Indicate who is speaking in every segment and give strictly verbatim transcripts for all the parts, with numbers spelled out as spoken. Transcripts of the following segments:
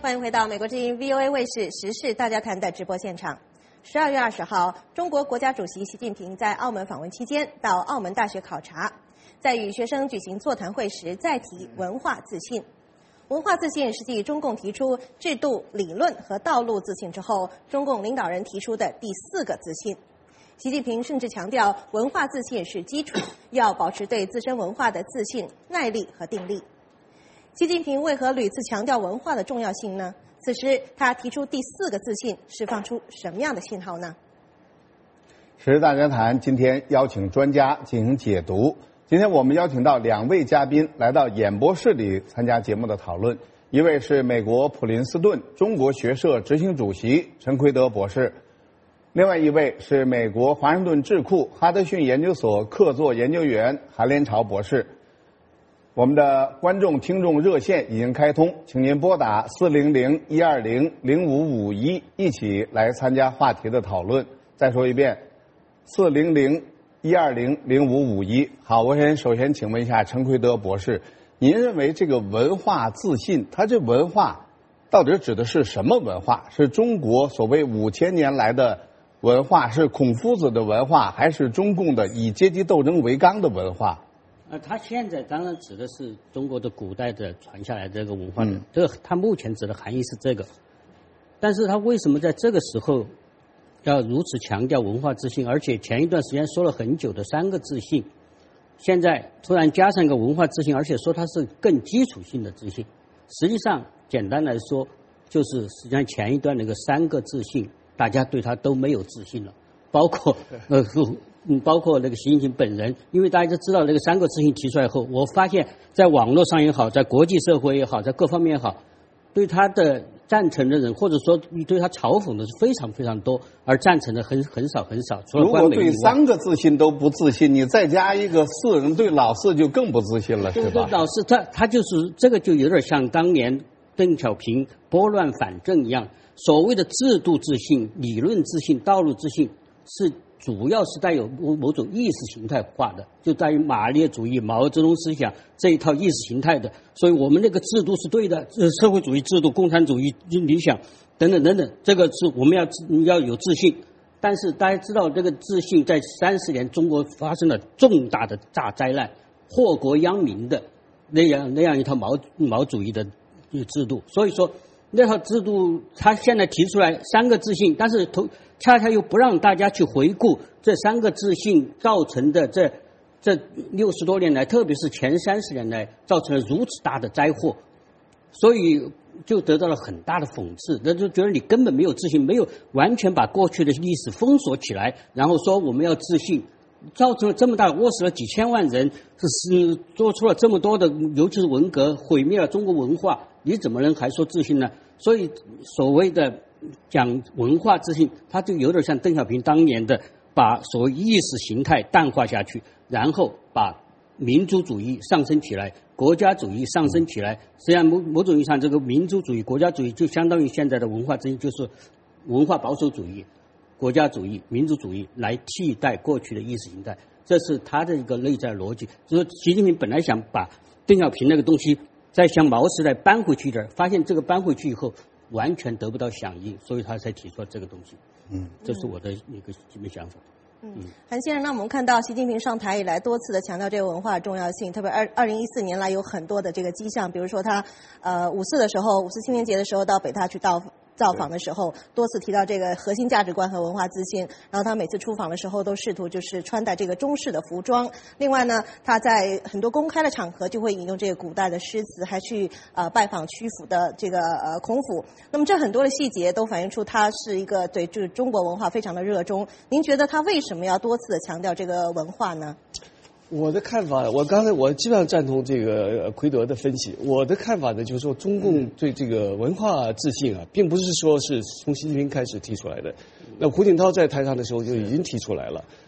Speaker 1: 欢迎回到美国之音 V O A 卫视时事大家谈的直播现场。十二月二十号，中国国家主席习近平在澳门访问期间到澳门大学考察，在与学生举行座谈会时再提文化自信。文化自信是继中共提出制度、理论和道路自信之后，中共领导人提出的第四个自信。习近平甚至强调，文化自信是基础，要保持对自身文化的自信、耐力和定力。习近平为何屡次强调文化的重要性呢？此时他提出第四个自信，释放出什么样的信号呢？
Speaker 2: 时事大家谈今天邀请专家进行解读。今天我们邀请到两位嘉宾来到演播室里参加节目的讨论，一位是美国普林斯顿中国学社执行主席陈奎德博士，另外一位是美国华盛顿智库哈德逊研究所客座研究员韩连朝博士。我们的观众听众热线已经开通，请您拨打四零零一二零零五五一一起来参加话题的讨论。再说一遍，四零零一二零零五五一。好，我先首先请问一下陈奎德博士，您认为这个文化自信，它这文化到底指的是什么文化？是中国所谓五千年来的文化，是孔夫子的文化，还是中共的以阶级斗争为纲的文化？
Speaker 3: 呃，他现在当然指的是中国的古代的传下来的这个文化的，
Speaker 2: 嗯、
Speaker 3: 这个他目前指的含义是这个，但是他为什么在这个时候要如此强调文化自信，而且前一段时间说了很久的三个自信，现在突然加上一个文化自信，而且说它是更基础性的自信，实际上简单来说就是实际上前一段那个三个自信大家对他都没有自信了，包括呃嗯，包括那个习近平本人，因为大家都知道那个三个自信提出来后，我发现在网络上也好，在国际社会也好，在各方面也好，对他的赞成的人，或者说对他嘲讽的是非常非常多，而赞成的很很少很少。除了
Speaker 2: 如果对三个自信都不自信，你再加一个四人，对老四就更不自信了，是吧？
Speaker 3: 对老四，他他就是这个，就有点像当年邓小平拨乱反正一样，所谓的制度自信、理论自信、道路自信是。主要是带有某某种意识形态化的，就带于马列主义、毛泽东思想这一套意识形态的，所以我们那个制度是对的，社会主义制度、共产主义理想等等等等，这个是我们要要有自信。但是大家知道，这个自信在三十年中国发生了重大的大灾难，祸国殃民的那样那样一套毛毛主义的制度，所以说那套制度他现在提出来三个自信，但是头。恰恰又不让大家去回顾这三个自信造成的这这六十多年来，特别是前三十年来造成了如此大的灾祸，所以就得到了很大的讽刺。那就觉得你根本没有自信，没有完全把过去的历史封锁起来，然后说我们要自信，造成了这么大，饿死了几千万人，是做出了这么多的，尤其是文革毁灭了中国文化，你怎么能还说自信呢？所以所谓的讲文化自信，它就有点像邓小平当年的把所谓意识形态淡化下去，然后把民族主义上升起来，国家主义上升起来。实际上某某种意义上，这个民族主义、国家主义就相当于现在的文化自信，就是文化保守主义、国家主义、民族主义来替代过去的意识形态，这是他的一个内在逻辑。就是习近平本来想把邓小平那个东西再向毛时代搬回去一点，发现这个搬回去以后完全得不到响应，所以他才提出了这个东西。嗯，这是我的一个基本想法。
Speaker 1: 嗯，韩先生，那我们看到习近平上台以来多次的强调这个文化的重要性，特别二二零一四年来有很多的这个迹象，比如说他呃五四的时候，五四青年节的时候到北大去到造访的时候，多次提到这个核心价值观和文化自信。然后他每次出访的时候都试图就是穿戴这个中式的服装。另外呢，他在很多公开的场合就会引用这个古代的诗词，还去呃拜访曲阜的这个呃孔府。那么这很多的细节都反映出他是一个对这个中国文化非常的热衷。您觉得他为什么要多次的强调这个文化呢？
Speaker 4: 我的看法，我刚才我基本上赞同这个奎德的分析。我的看法呢，就是说中共对这个文化自信啊，并不是说是从习近平开始提出来的。那胡锦涛在台上的时候就已经提出来了。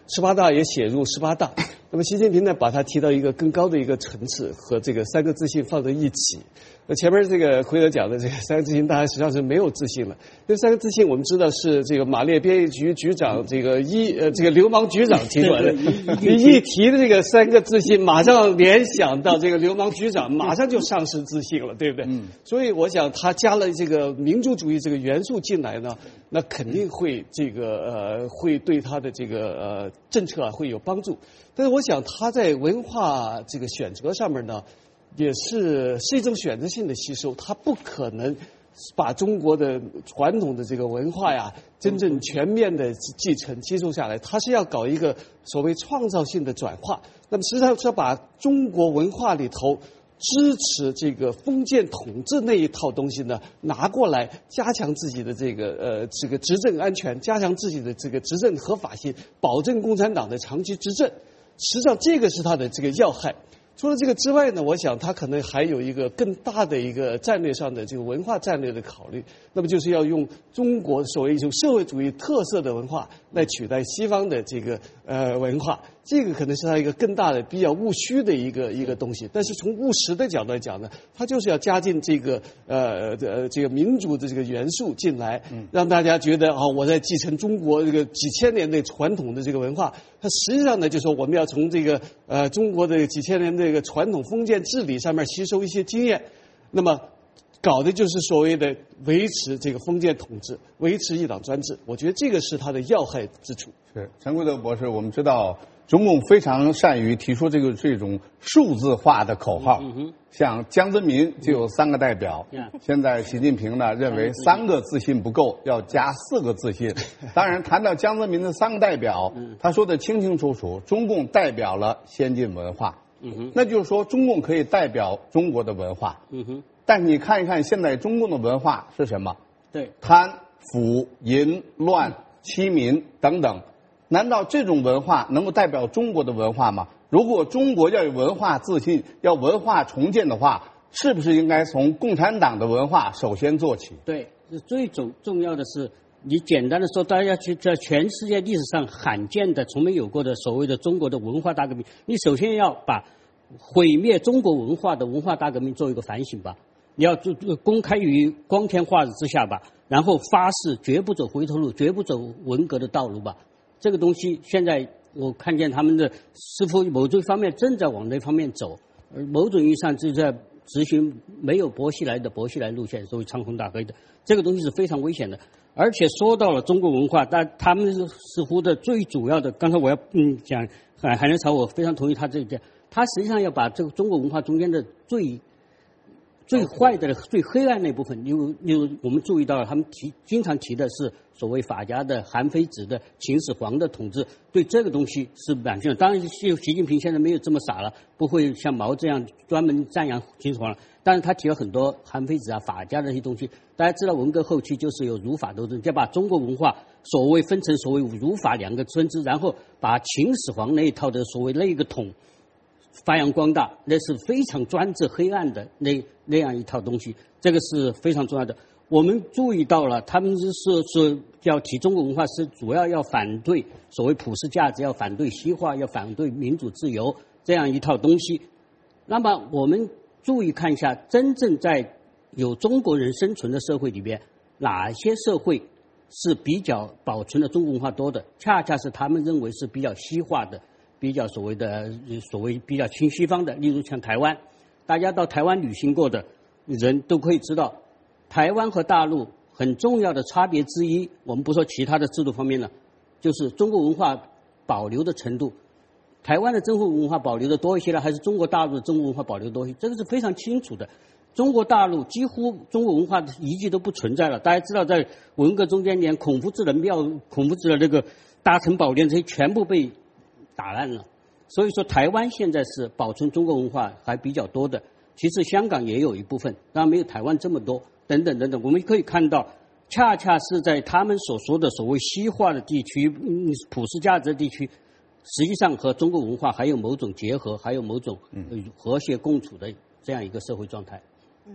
Speaker 4: 十八大也写入十八大。那么习近平呢，把它提到一个更高的一个层次，和这个三个自信放在一起。那前面这个奎德讲的这个三个自信，大家实际上是没有自信了。这三个自信，我们知道是这个马列编译局局长这个一呃这个流氓局长提出来的。一提的这个三个自信，马上联想到这个流氓局长，马上就丧失自信了，对不对？嗯。所以我想他加了这个民族主义这个元素进来呢，那肯定会这个呃会对他的这个呃政策啊会有帮助。但是我想他在文化这个选择上面呢，也是是一种选择性的吸收，他不可能把中国的传统的这个文化呀真正全面的继承接受下来，他是要搞一个所谓创造性的转化。那么实际上是要把中国文化里头支持这个封建统治那一套东西呢拿过来，加强自己的这个呃这个执政安全，加强自己的这个执政合法性，保证共产党的长期执政。实际上这个是他的这个要害。除了这个之外呢，我想他可能还有一个更大的一个战略上的这个文化战略的考虑，那么就是要用中国所谓一种社会主义特色的文化来取代西方的这个呃文化，这个可能是他一个更大的比较务虚的一个一个东西。但是从务实的角度来讲呢，他就是要加进这个呃呃这个民主的这个元素进来，让大家觉得啊、哦、我在继承中国这个几千年的传统的这个文化。它实际上呢，就是说我们要从这个呃中国的几千年的这个传统封建治理上面吸收一些经验，那么搞的就是所谓的维持这个封建统治，维持一党专制。我觉得这个是它的要害之处。
Speaker 2: 是陈奎德博士，我们知道中共非常善于提出这个这种数字化的口号，嗯、像江泽民就有三个代表，嗯、现在习近平呢认为三个自信不够，要加四个自信。当然，谈到江泽民的三个代表，他说的清清楚楚，中共代表了先进文化，嗯、那就是说中共可以代表中国的文化。嗯哼，但是你看一看现在中共的文化是什么？
Speaker 3: 对，
Speaker 2: 贪腐淫乱欺民等等。难道这种文化能够代表中国的文化吗？如果中国要有文化自信，要文化重建的话，是不是应该从共产党的文化首先做起？
Speaker 3: 对，最重重要的是，你简单的说，大家去在全世界历史上罕见的、从没有过的所谓的中国的文化大革命，你首先要把毁灭中国文化的文化大革命做一个反省吧。你要公开于光天化日之下吧，然后发誓绝不走回头路，绝不走文革的道路吧。这个东西现在我看见他们的似乎某种方面正在往那方面走，而某种意义上就在执行没有薄熙来的薄熙来路线，所谓长虹大黑的这个东西是非常危险的。而且说到了中国文化，但他们似乎的最主要的，刚才我要嗯讲海海南潮，我非常同意他这一点，他实际上要把这个中国文化中间的最最坏的、最黑暗那部分，例如例如我们注意到了，他们提经常提的是所谓法家的、韩非子的、秦始皇的统治，对这个东西是满心的。当然，习习近平现在没有这么傻了，不会像毛这样专门赞扬秦始皇了。但是他提了很多韩非子啊、法家的一些东西。大家知道，文革后期就是有儒法斗争，就把中国文化所谓分成所谓儒法两个分支，然后把秦始皇那一套的所谓那个统发扬光大，那是非常专制黑暗的那那样一套东西，这个是非常重要的。我们注意到了，他们是说要提中国文化是主要要反对所谓普世价值，要反对西化，要反对民主自由这样一套东西。那么我们注意看一下，真正在有中国人生存的社会里边，哪些社会是比较保存了中国文化多的？恰恰是他们认为是比较西化的。比较所谓的所谓比较亲西方的，例如像台湾，大家到台湾旅行过的人都可以知道，台湾和大陆很重要的差别之一，我们不说其他的制度方面了，就是中国文化保留的程度。台湾的中国文化保留的多一些呢，还是中国大陆的中国文化保留多一些？这个是非常清楚的。中国大陆几乎中国文化的遗迹都不存在了。大家知道，在文革中间，连孔夫子的庙、孔夫子的那个大成宝殿这些全部被打烂了，所以说台湾现在是保存中国文化还比较多的。其实香港也有一部分，当然没有台湾这么多，等等等等。我们可以看到，恰恰是在他们所说的所谓西化的地区、嗯、普世价值的地区，实际上和中国文化还有某种结合，还有某种和谐共处的这样一个社会状态。
Speaker 1: 嗯，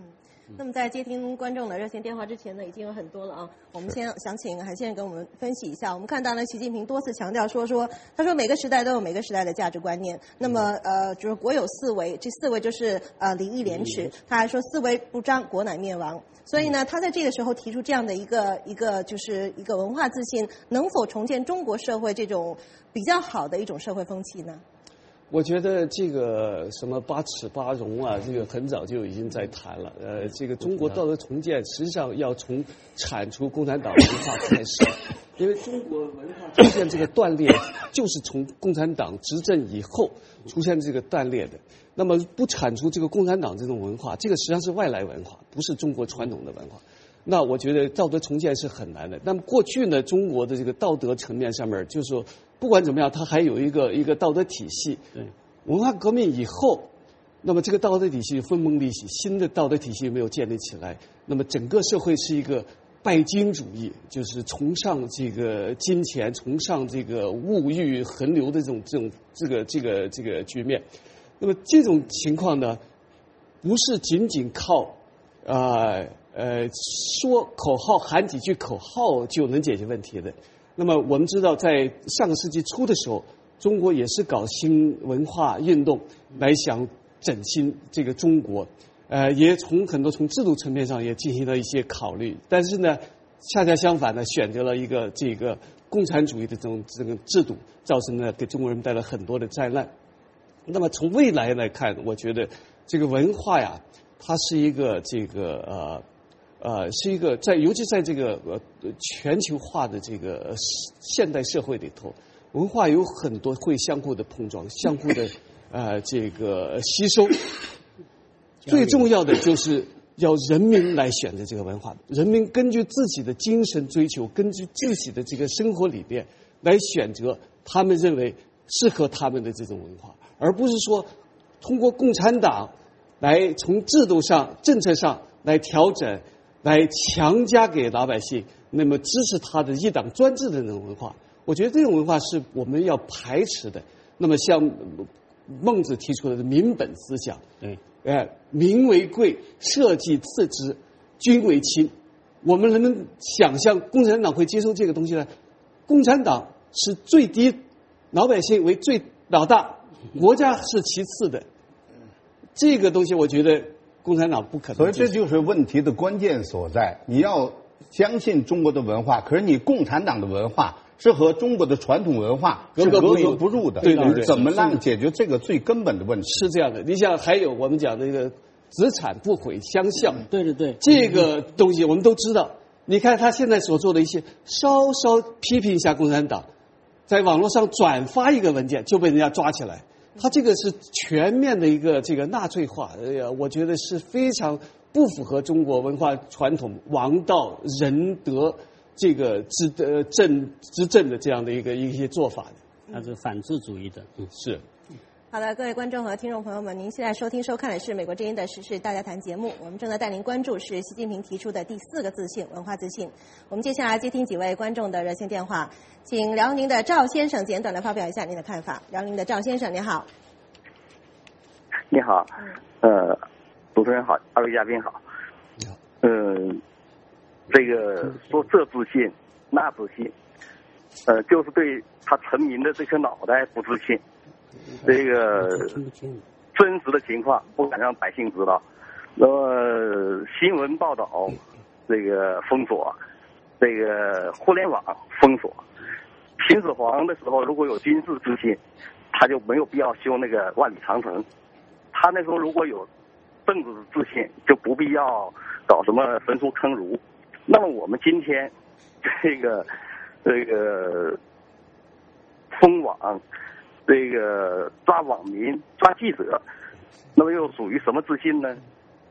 Speaker 1: 那么在接听观众的热线电话之前呢，已经有很多了啊。我们先想请韩先生跟我们分析一下。我们看到呢，习近平多次强调说说，他说每个时代都有每个时代的价值观念。那么呃，就是国有四维，这四维就是呃礼义廉耻。他还说四维不张，国乃灭亡。所以呢，他在这个时候提出这样的一个一个就是一个文化自信，能否重建中国社会这种比较好的一种社会风气呢？
Speaker 4: 我觉得这个什么八耻八荣啊，这个很早就已经在谈了。呃，这个中国道德重建实际上要从铲除共产党文化开始，因为中国文化出现这个断裂，就是从共产党执政以后出现这个断裂的。那么不铲除这个共产党这种文化，这个实际上是外来文化，不是中国传统的文化。那我觉得道德重建是很难的。那么过去呢，中国的这个道德层面上面，就是说不管怎么样，它还有一个一个道德体系。
Speaker 3: 对，
Speaker 4: 文化革命以后，那么这个道德体系分崩离析，新的道德体系没有建立起来，那么整个社会是一个拜金主义，就是崇尚这个金钱，崇尚这个物欲横流的这种这种这个这个这个局面。那么这种情况呢，不是仅仅靠啊。呃呃，说口号喊几句口号就能解决问题的。那么我们知道，在上个世纪初的时候，中国也是搞新文化运动来想振兴这个中国，呃，也从很多从制度层面上也进行了一些考虑。但是呢，恰恰相反呢，选择了一个这个共产主义的这种这个制度，造成呢给中国人带来很多的灾难。那么从未来来看，我觉得这个文化呀，它是一个这个呃。呃，是一个在，尤其在这个呃全球化的这个现代社会里头，文化有很多会相互的碰撞，相互的呃这个吸收。最重要的就是要人民来选择这个文化，人民根据自己的精神追求，根据自己的这个生活理念来选择他们认为适合他们的这种文化，而不是说通过共产党来从制度上、政策上来调整。来强加给老百姓，那么支持他的一党专制的那种文化，我觉得这种文化是我们要排斥的。那么像孟子提出的民本思想，
Speaker 3: 对，
Speaker 4: 呃，民为贵，社稷次之，君为轻。我们能不能想象共产党会接受这个东西呢？共产党是最低，老百姓为最老大，国家是其次的。这个东西，我觉得。共产党不可能，
Speaker 2: 所以这就是问题的关键所在。你要相信中国的文化，可是你共产党的文化是和中国的传统文化是格格不入的。
Speaker 4: 对对对，
Speaker 2: 怎么让解决这个最根本的问题？
Speaker 4: 是这样的。你想，还有我们讲的这个子产不毁相效，
Speaker 3: 对对对，
Speaker 4: 这个东西我们都知道。你看他现在所做的一些，稍稍批评一下共产党，在网络上转发一个文件就被人家抓起来。他这个是全面的一个这个纳粹化，哎呀，我觉得是非常不符合中国文化传统王道仁德这个执呃政执政的这样的一个一些做法的。
Speaker 3: 它是反智主义的，
Speaker 4: 嗯，是。
Speaker 1: 好的，各位观众和听众朋友们，您现在收听收看的是美国之音的时事大家谈节目，我们正在带您关注是习近平提出的第四个自信——文化自信。我们接下来接听几位观众的热线电话，请辽宁的赵先生简短的发表一下您的看法。辽宁的赵先生，你好。
Speaker 5: 你好，呃，主持人好，二位嘉宾好。
Speaker 4: 你好。
Speaker 5: 嗯、呃，这个说这自信，那自信，呃，就是对他臣民的这颗脑袋不自信。这个真实的情况不敢让百姓知道，那么新闻报道这个封锁，这个互联网封锁。秦始皇的时候如果有军事自信，他就没有必要修那个万里长城。他那时候如果有政治自信，就不必要搞什么焚书坑儒。那么我们今天这个这个封网。这个抓网民、抓记者，那么又属于什么自信呢？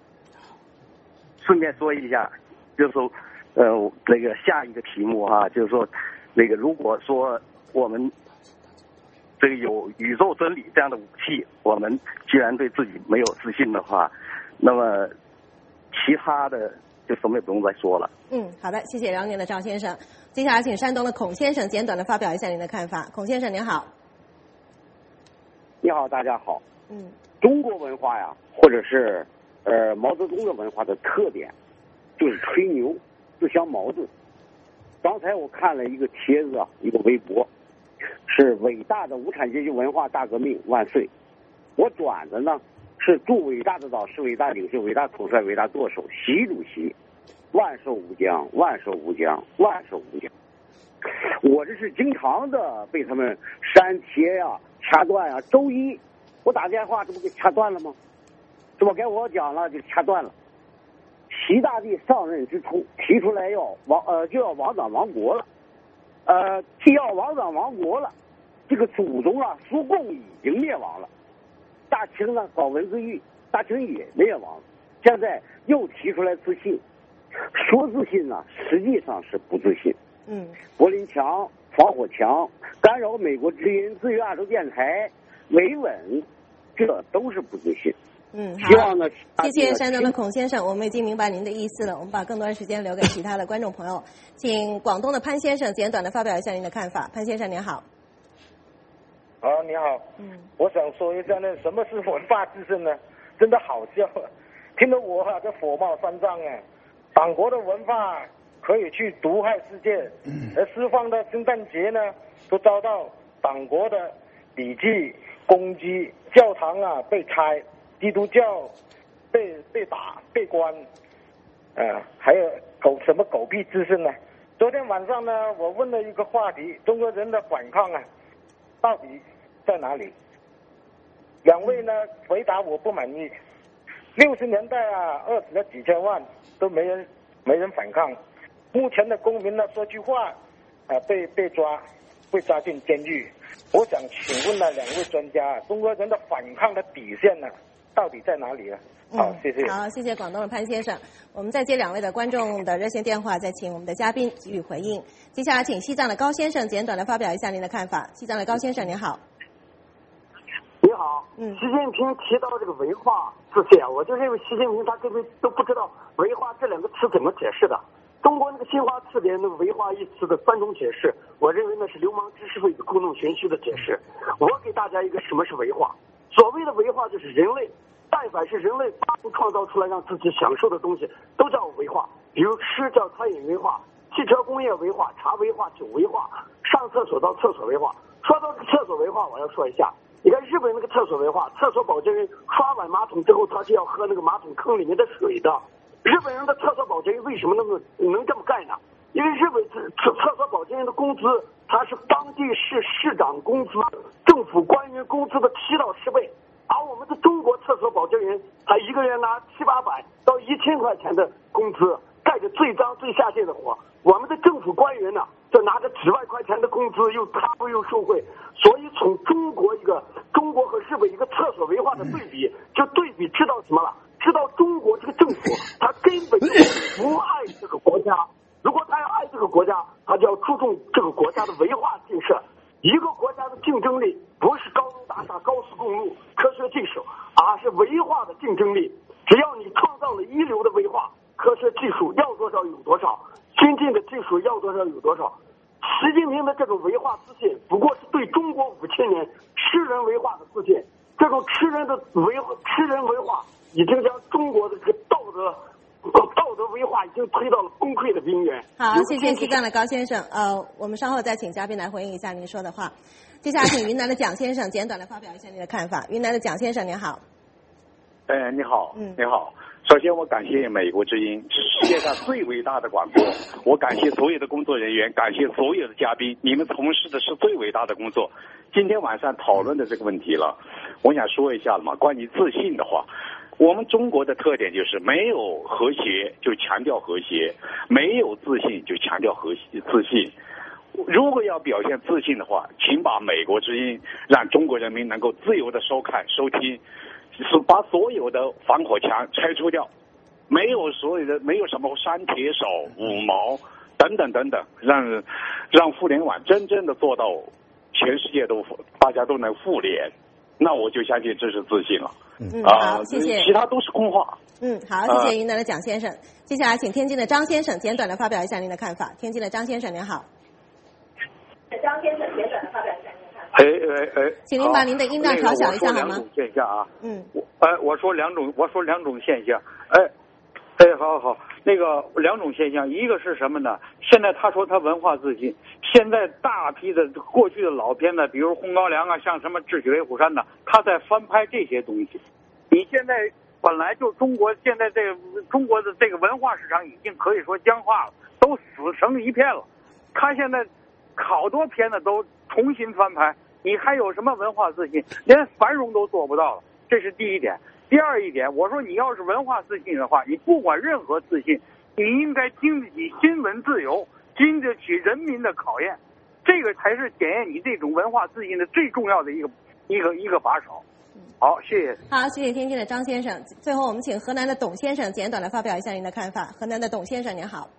Speaker 5: 顺便说一下，就是说，呃，那个下一个题目哈、啊，就是说，那个如果说我们这个有宇宙真理这样的武器，我们居然对自己没有自信的话，那么其他的就什么也不用再说了。
Speaker 1: 嗯，好的，谢谢辽宁的赵先生。接下来请山东的孔先生简短的发表一下您的看法。孔先生您好。
Speaker 6: 你好，大家好。
Speaker 1: 嗯，
Speaker 6: 中国文化呀，或者是呃，毛泽东的文化的特点就是吹牛，自相矛盾。刚才我看了一个帖子啊，一个微博，是伟大的无产阶级文化大革命万岁。我转的呢是祝伟大的导师、伟大领袖、伟大统帅、伟大舵手习主席万寿无疆，万寿无疆，万寿无疆。我这是经常的被他们删帖呀、啊、掐断啊。周一我打电话，这不给掐断了吗？这不给我讲了就掐断了。习大帝上任之初提出来要亡呃就要亡党亡国了，呃既要亡党亡国了，这个祖宗啊苏共已经灭亡了，大清呢搞文字狱，大清也灭亡了，现在又提出来自信，说自信呢实际上是不自信。
Speaker 1: 嗯，
Speaker 6: 柏林墙、防火墙、干扰美国之音、自由亚洲电台、维稳，这都是不自信。
Speaker 1: 嗯，好，
Speaker 6: 希望呢，
Speaker 1: 谢谢山东的孔先生，我们已经明白您的意思了。我们把更多的时间留给其他的观众朋友，请广东的潘先生简短的发表一下您的看法。潘先生您好。
Speaker 7: 啊，你好。
Speaker 1: 嗯，
Speaker 7: 我想说一下呢，什么是文化自信呢？真的好笑，听得我哈、啊、这火冒三丈啊！党国的文化可以去毒害世界，而西方的圣诞节呢，都遭到党国的笔记攻击，教堂啊被拆，基督教被被打被关，呃，还有狗什么狗屁自信呢？昨天晚上呢，我问了一个话题：中国人的反抗啊，到底在哪里？两位呢回答我不满意。六十年代啊，饿死了几千万，都没人没人反抗。目前的公民呢，说句话，啊、呃，被被抓，被抓进监狱。我想请问呢，两位专家，中国人的反抗的底线呢，到底在哪里呢？好，谢谢。
Speaker 1: 好，谢谢广东的潘先生。我们再接两位的观众的热线电话，再请我们的嘉宾给予回应。接下来，请西藏的高先生简短的发表一下您的看法。西藏的高先生，您好。
Speaker 8: 你好，
Speaker 1: 嗯，
Speaker 8: 习近平提到这个文化自信，我就认为习近平他根本都不知道文化这两个词怎么解释的。中国那个新华词典那个文化一词的三种解释，我认为那是流氓知识分子故弄玄虚的解释。我给大家一个什么是文化？所谓的文化就是人类，但凡是人类发明创造出来让自己享受的东西，都叫文化。比如吃叫餐饮文化，汽车工业文化，茶文化，酒文化，上厕所到厕所文化。说到这个厕所文化，我要说一下。你看日本那个厕所文化，厕所保洁人刷完马桶之后，他是要喝那个马桶坑里面的水的。日本人的厕所保洁人为什么那么能这么干呢？因为日本厕厕所保洁人的工资，他是当地市市长工资、政府官员工资的七到十倍，而我们的中国厕所保洁人，他一个人拿七八百到一千块钱的工资，干着最脏最下贱的活。我们的政府官员呢，这拿着几万块钱的工资，又贪污又受贿。所以从中国一个中国和日本一个厕所文化的对比，就对比知道什么了？知道中国这个政府，他根本就不爱这个国家。如果他要爱这个国家，他就要注重这个国家的文化建设。一个国家的竞争力不是高楼大厦、高速公路、科学技术，而是文化的竞争力。只要你创造了一流的文化，科学技术要多少有多少，先进的技术要多少有多少。习近平的这种文化自信，不过是对中国五千年吃人文化的自信。这种吃人的文吃人文化，已经将中国的这个道德道德文化已经推到了崩溃的边缘。
Speaker 1: 好，谢谢西藏的高先生。呃，我们稍后再请嘉宾来回应一下您说的话。接下来请云南的蒋先生简短的发表一下您的看法。云南的蒋先生，您好。
Speaker 9: 哎，你好，
Speaker 1: 嗯，
Speaker 9: 你好。首先，我感谢美国之音，是世界上最伟大的广播。我感谢所有的工作人员，感谢所有的嘉宾，你们从事的是最伟大的工作。今天晚上讨论的这个问题了，我想说一下嘛，关于自信的话，我们中国的特点就是没有和谐就强调和谐，没有自信就强调和谐自信。如果要表现自信的话，请把美国之音让中国人民能够自由的收看收听。是把所有的防火墙拆除掉，没有所有的没有什么三铁手、五毛等等等等，让让互联网真正的做到全世界都大家都能互联，那我就相信这是自信了。
Speaker 1: 嗯，
Speaker 9: 啊、
Speaker 1: 好，谢谢。
Speaker 9: 其他都是空话。
Speaker 1: 嗯，好，谢谢云南的蒋先生。接下来请天津的张先生简短的发表一下您的看法。天津的张先生您好。
Speaker 10: 张先生简短的发表一下您的看法。 哎哎哎，
Speaker 1: 请您把您的音量调小一下好吗？
Speaker 10: 两种现象啊，
Speaker 1: 嗯，
Speaker 10: 我哎，我说两种，我说两种现象，哎，哎，好好好，那个两种现象，一个是什么呢？现在他说他文化自信，现在大批的过去的老片子，比如《红高粱》啊，像什么《智取威虎山》呐，他在翻拍这些东西。你现在本来就中国现在这个中国的这个文化市场已经可以说僵化了，都死成一片了。他现在好多片子都重新翻拍，你还有什么文化自信？连繁荣都做不到了，这是第一点。第二一点，我说你要是文化自信的话，你不管任何自信，你应该经得起新闻自由，经得起人民的考验，这个才是检验你这种文化自信的最重要的一个一个一个把手。好，谢谢。
Speaker 1: 好，谢谢天津的张先生。最后，我们请河南的董先生简短的发表一下您的看法。河南的董先生，您好。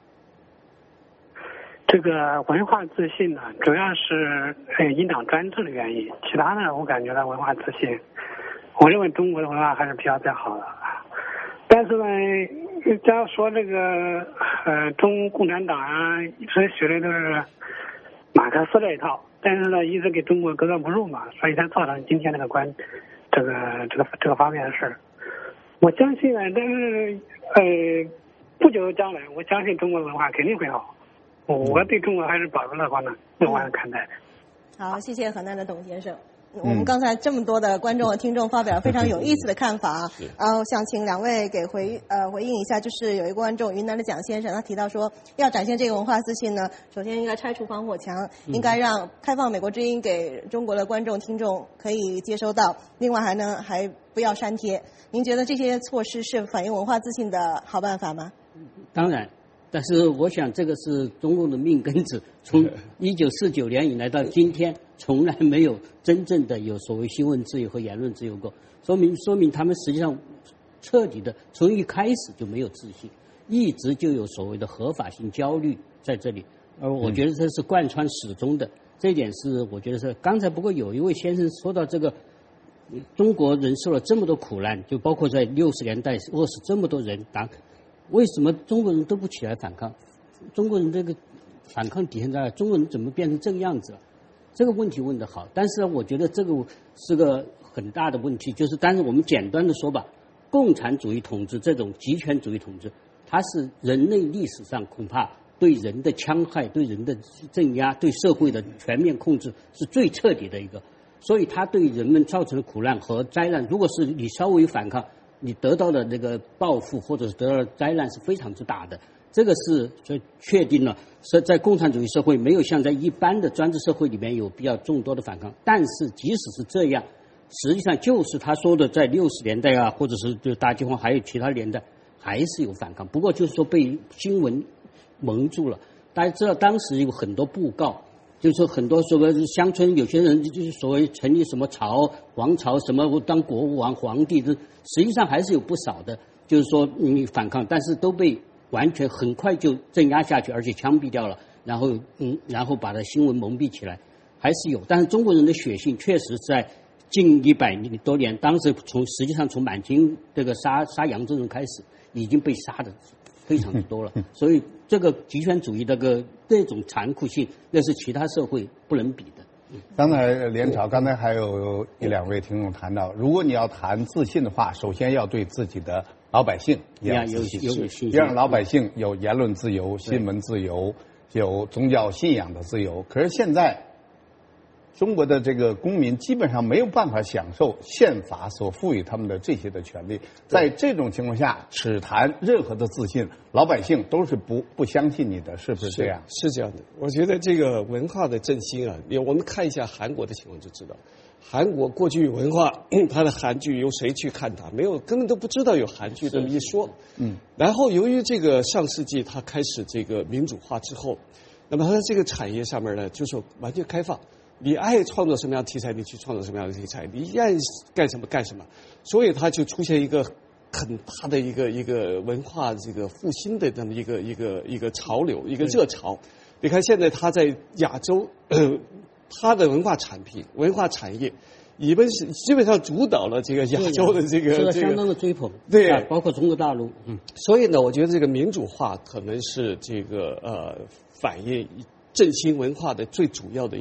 Speaker 11: 这个文化自信呢，主要是呃一党专制的原因，其他的我感觉到文化自信，我认为中国的文化还是比较较好的。但是呢，假如说这个呃中共产党啊，一直学的都是马克思这一套，但是呢，一直给中国格格不入嘛，所以才造成今天这个关这个这个这个方面的事。我相信呢，但是呃不久的将来，我相信中国文化肯定会好。我对中国还是保持乐观的乐观的看待。
Speaker 1: 好，谢谢河南的董先生。我们刚才这么多的观众和听众发表非常有意思的看法啊，呃，我想请两位给回呃回应一下。就是有一个观众云南的蒋先生，他提到说，要展现这个文化自信呢，首先应该拆除防火墙，应该让开放美国之音给中国的观众听众可以接收到，另外还呢还不要删帖。您觉得这些措施是反映文化自信的好办法吗？
Speaker 3: 当然。但是我想，这个是中共的命根子，从一九四九年以来到今天，从来没有真正的有所谓新闻自由和言论自由过，说明说明他们实际上彻底的从一开始就没有自信，一直就有所谓的合法性焦虑在这里，而我觉得这是贯穿始终的，这一点是我觉得是。刚才不过有一位先生说到这个，中国人受了这么多苦难，就包括在六十年代饿死这么多人，当为什么中国人都不起来反抗？中国人这个反抗体现在中国人怎么变成这个样子了？这个问题问得好，但是呢，我觉得这个是个很大的问题。就是，但是我们简单的说吧，共产主义统治这种极权主义统治，它是人类历史上恐怕对人的戕害、对人的镇压、对社会的全面控制是最彻底的一个。所以，它对人们造成的苦难和灾难，如果是你稍微反抗，你得到的那个报复或者是得到的灾难是非常之大的，这个是就确定了。是在共产主义社会没有像在一般的专制社会里面有比较众多的反抗，但是即使是这样，实际上就是他说的在六十年代啊，或者是就大饥荒还有其他年代还是有反抗，不过就是说被新闻蒙住了。大家知道当时有很多布告。就是说很多所谓乡村有些人就是所谓成立什么朝王朝什么当国王皇帝，这实际上还是有不少的，就是说你反抗，但是都被完全很快就镇压下去，而且枪毙掉了，然后嗯，然后把它新闻蒙蔽起来，还是有。但是中国人的血性确实在近一百多年，当时从实际上从满清这个杀杀扬州人开始，已经被杀的非常的多了，所以这个极权主义这个这种残酷性，那是其他社会不能比的。
Speaker 2: 刚才连朝，刚才还有一两位听众谈到，如果你要谈自信的话，首先要对自己的老百姓也要自信，让老百姓有言论自由、新闻自由、有宗教信仰的自由。可是现在中国的这个公民基本上没有办法享受宪法所赋予他们的这些的权利，在这种情况下，只谈任何的自信，老百姓都是不不相信你的，是不是这样？
Speaker 4: 是, 是这样的。我觉得这个文化的振兴啊，我们看一下韩国的情况就知道，韩国过去文化，它的韩剧由谁去看它？没有，根本都不知道有韩剧这么一说。嗯。然后由于这个上世纪它开始这个民主化之后，那么它在这个产业上面呢，就是完全开放。你爱创作什么样的题材，你去创作什么样的题材，你爱干什么干什么，所以它就出现一个很大的一个一个文化这个复兴的这么一个一个一个潮流，一个热潮。你看现在它在亚洲，呃，它的文化产品、文化产业，基本是基本上主导了这个亚洲的这个
Speaker 3: 这个相当的追捧，
Speaker 4: 对、
Speaker 3: 啊，包括中国大陆。
Speaker 4: 嗯，所以呢，我觉得这个民主化可能是这个呃反映振兴文化的最主要的一个。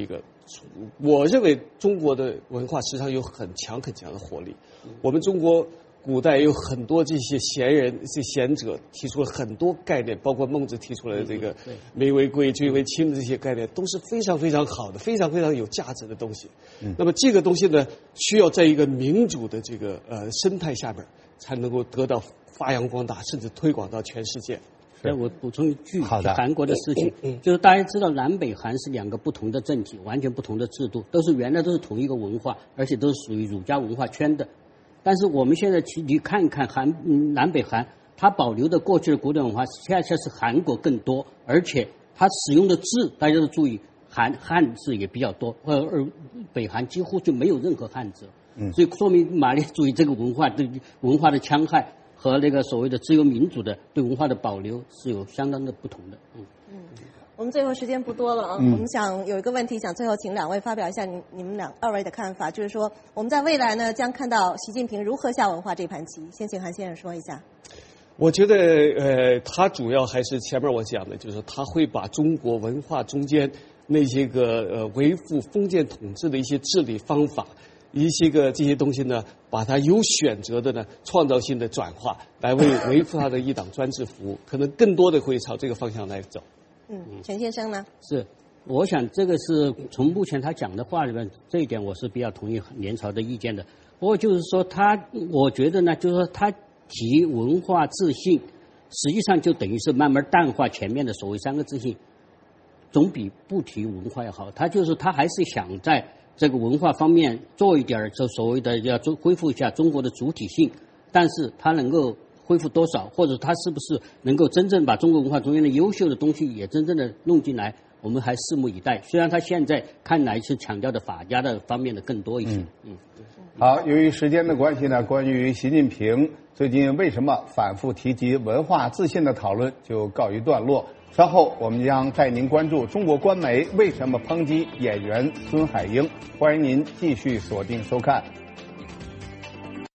Speaker 4: 我认为中国的文化实际上有很强很强的活力。我们中国古代有很多这些贤人、这贤者提出了很多概念，包括孟子提出来的这个“梅为贵，君为轻”的这些概念，都是非常非常好的、非常非常有价值的东西。嗯、那么这个东西呢，需要在一个民主的这个呃生态下面，才能够得到发扬光大，甚至推广到全世界。
Speaker 3: 那我补充一句，
Speaker 2: 好的，
Speaker 3: 韩国的事情，嗯嗯、就是大家知道南北韩是两个不同的政体，完全不同的制度，都是原来都是同一个文化，而且都是属于儒家文化圈的。但是我们现在去你看一看韩、嗯、南北韩，它保留的过去的古典文化，恰恰是韩国更多，而且它使用的字，大家都注意，韩汉字也比较多，而而北韩几乎就没有任何汉字，嗯，所以说明马列主义这个文化对文化的戕害和那个所谓的自由民主的对文化的保留是有相当的不同的，嗯。
Speaker 1: 嗯，我们最后时间不多了啊，嗯、我们想有一个问题，想最后请两位发表一下你你们两二位的看法，就是说我们在未来呢将看到习近平如何下文化这盘棋。先请韩先生说一下。
Speaker 4: 我觉得呃，他主要还是前面我讲的，就是他会把中国文化中间那些个呃维护封建统治的一些治理方法。一些个这些东西呢，把它有选择的呢，创造性的转化，来为维护它的一党专制服务，可能更多的会朝这个方向来走。
Speaker 1: 嗯，陈先生呢？
Speaker 3: 是，我想这个是从目前他讲的话里面，这一点我是比较同意联朝的意见的。不过就是说他，我觉得呢，就是说他提文化自信，实际上就等于是慢慢淡化前面的所谓三个自信，总比不提文化要好。他就是他还是想在这个文化方面做一点，就所谓的要做恢复一下中国的主体性，但是它能够恢复多少，或者它是不是能够真正把中国文化中间的优秀的东西也真正的弄进来，我们还拭目以待。虽然他现在看来是强调的法家的方面的更多一些。嗯，
Speaker 2: 嗯好，由于时间的关系呢，关于习近平最近为什么反复提及文化自信的讨论就告一段落。稍后我们将带您关注中国官媒为什么抨击演员孙海英，欢迎您继续锁定收看。